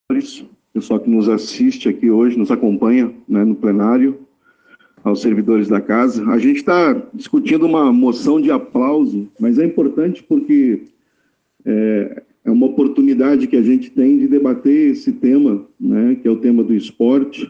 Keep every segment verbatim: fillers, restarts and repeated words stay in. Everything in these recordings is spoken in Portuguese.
pessoal que nos assiste aqui hoje, nos acompanha, né, no plenário, aos servidores da casa. A gente está discutindo uma moção de aplauso, mas é importante porque é, é uma oportunidade que a gente tem de debater esse tema, né, que é o tema do esporte,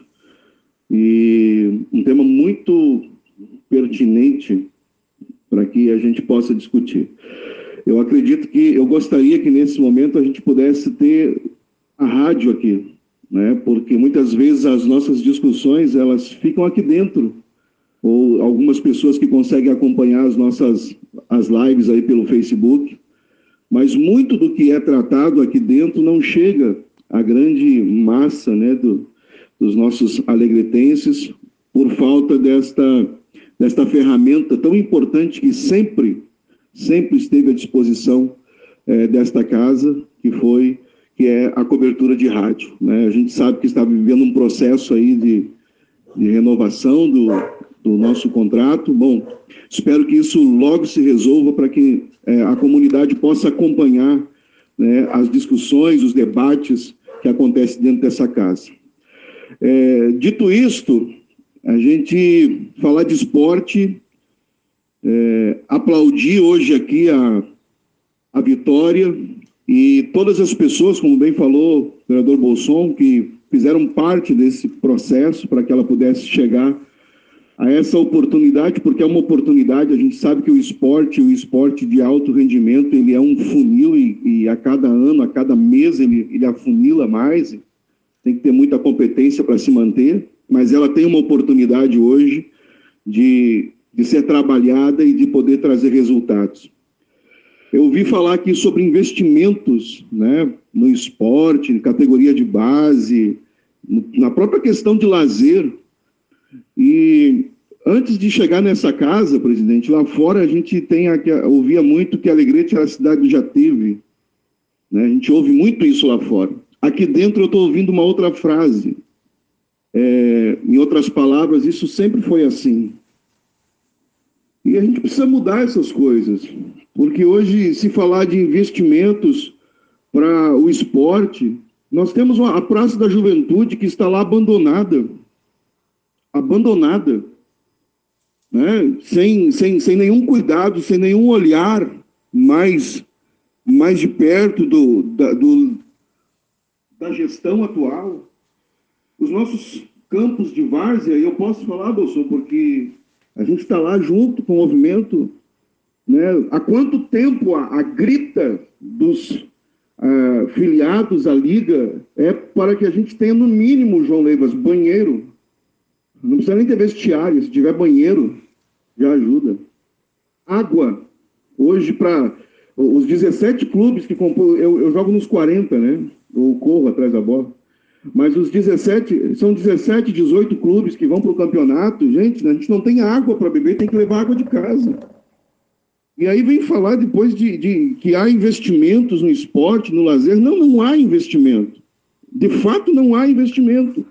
e um tema muito pertinente para que a gente possa discutir. Eu acredito que, eu gostaria que nesse momento a gente pudesse ter a rádio aqui, né? Porque muitas vezes as nossas discussões, elas ficam aqui dentro, ou algumas pessoas que conseguem acompanhar as nossas as lives aí pelo Facebook, mas muito do que é tratado aqui dentro não chega à grande massa, né, do, dos nossos alegretenses, por falta desta, desta ferramenta tão importante que sempre, sempre esteve à disposição é, desta casa, que foi que é a cobertura de rádio, né? A gente sabe que está vivendo um processo aí de, de renovação do, do nosso contrato. Bom, espero que isso logo se resolva para que é, a comunidade possa acompanhar, né, as discussões, os debates que acontecem dentro dessa casa. É, dito isto, a gente falar de esporte, é, aplaudir hoje aqui a, a vitória, e todas as pessoas, como bem falou o vereador Bolson, que fizeram parte desse processo para que ela pudesse chegar a essa oportunidade, porque é uma oportunidade, a gente sabe que o esporte, o esporte de alto rendimento, ele é um funil e, e a cada ano, a cada mês, ele, ele afunila mais, tem que ter muita competência para se manter, mas ela tem uma oportunidade hoje de, de ser trabalhada e de poder trazer resultados. Eu ouvi falar aqui sobre investimentos, né, no esporte, em categoria de base, na própria questão de lazer. E antes de chegar nessa casa, presidente, lá fora a gente tem aqui, ouvia muito que Alegrete era a cidade do já teve. Né? A gente ouve muito isso lá fora. Aqui dentro eu estou ouvindo uma outra frase. É, em outras palavras, isso sempre foi assim. E a gente precisa mudar essas coisas. Porque hoje, se falar de investimentos para o esporte, nós temos a Praça da Juventude que está lá abandonada, abandonada, né? sem, sem, sem nenhum cuidado, sem nenhum olhar mais, mais de perto do, da, do, da gestão atual. Os nossos campos de várzea, eu posso falar, Bolson, porque a gente está lá junto com o movimento. Né? Há quanto tempo a, a grita dos uh, filiados à Liga é para que a gente tenha, no mínimo, João Leivas, banheiro. Não precisa nem ter vestiário, se tiver banheiro, já ajuda. Água. Hoje, para os dezessete clubes que compõem, eu, eu jogo nos quarenta, né? Eu corro atrás da bola. Mas os dezessete, são dezessete, dezoito clubes que vão para o campeonato. Gente, a gente não tem água para beber, tem que levar água de casa. E aí vem falar depois de, de que há investimentos no esporte, no lazer. Não, não há investimento. De fato, não há investimento.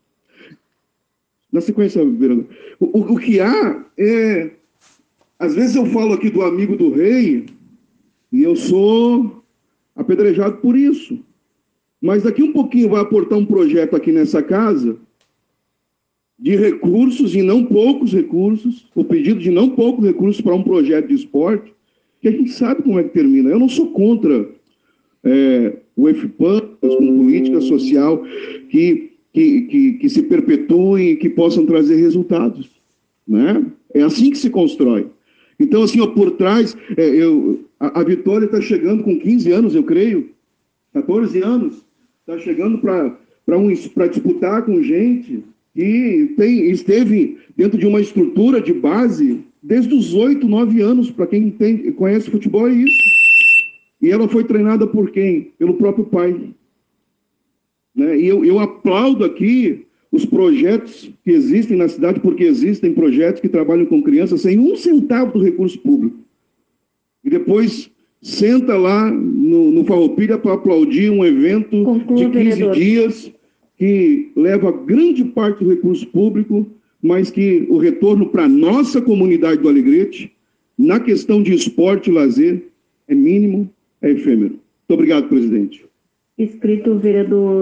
Na sequência, vereador, o, o, o que há é... Às vezes eu falo aqui do amigo do rei e eu sou apedrejado por isso. Mas daqui um pouquinho vai aportar um projeto aqui nessa casa de recursos, e não poucos recursos, o pedido de não poucos recursos para um projeto de esporte, que a gente sabe como é que termina. Eu não sou contra é, o EFPAM, com política social, que, que, que, que se perpetuem e que possam trazer resultados. Né? É assim que se constrói. Então, assim, ó, por trás, é, eu, a, a Vitória está chegando com quinze anos, eu creio, quatorze anos, está chegando para um, para disputar com gente que tem, esteve dentro de uma estrutura de base desde os oito, nove anos, para quem tem, conhece futebol, é isso. E ela foi treinada por quem? Pelo próprio pai. Né? E eu, eu aplaudo aqui os projetos que existem na cidade, porque existem projetos que trabalham com crianças sem um centavo do recurso público. E depois senta lá no, no Farroupilha para aplaudir um evento Conclua, de quinze vereador. dias, que leva grande parte do recurso público, mas que o retorno para a nossa comunidade do Alegrete, na questão de esporte e lazer, é mínimo, é efêmero. Muito obrigado, presidente. Escrito o vereador